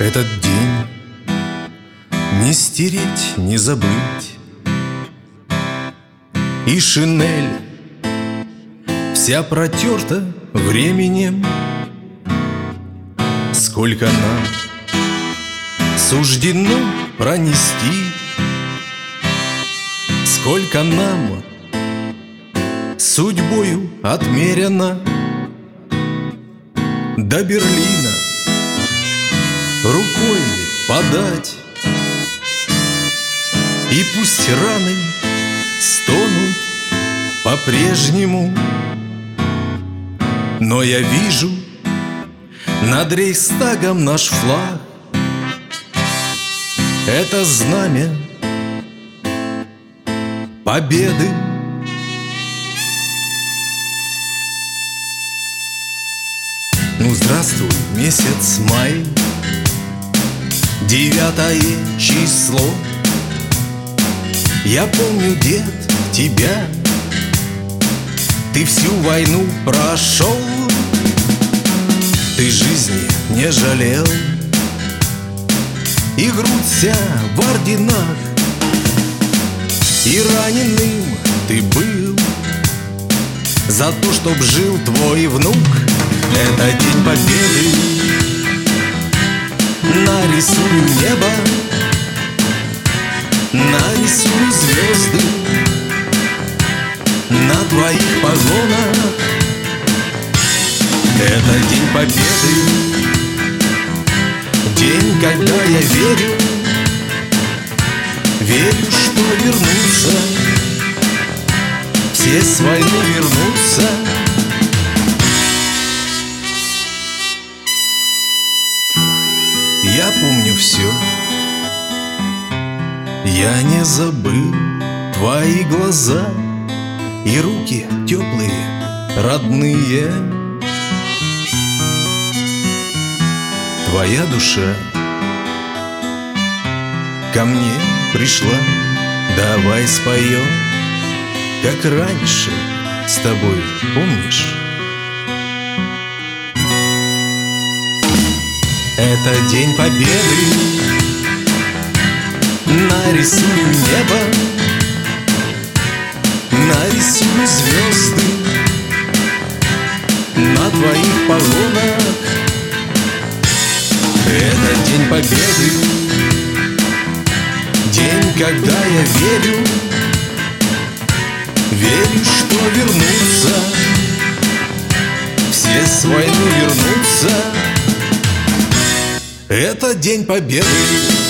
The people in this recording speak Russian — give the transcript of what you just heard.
Этот день не стереть, не забыть. И шинель вся протерта временем. Сколько нам суждено пронести, сколько нам судьбою отмерено. До Берлина рукой подать, и пусть раны стонут по-прежнему, но я вижу над Рейхстагом наш флаг. Это знамя победы. Ну, здравствуй, месяц май, 9 число. Я помню, дед, тебя. Ты всю войну прошел, ты жизни не жалел, и грудь вся в орденах, и раненым ты был за то, чтоб жил твой внук. Это день победы. Нарисую небо, нарисую звезды на твоих погонах. Это день победы, день, когда я верю, верю, что вернутся, все с войны вернутся. Я помню все, я не забыл твои глаза и руки теплые, родные. Твоя душа ко мне пришла, давай споем, как раньше с тобой, помнишь? Это день победы. Нарисую небо, нарисую звезды на твоих погонах. Это день победы, день, когда я верю, верю, что вернутся, все с войны вернутся. Это день победы.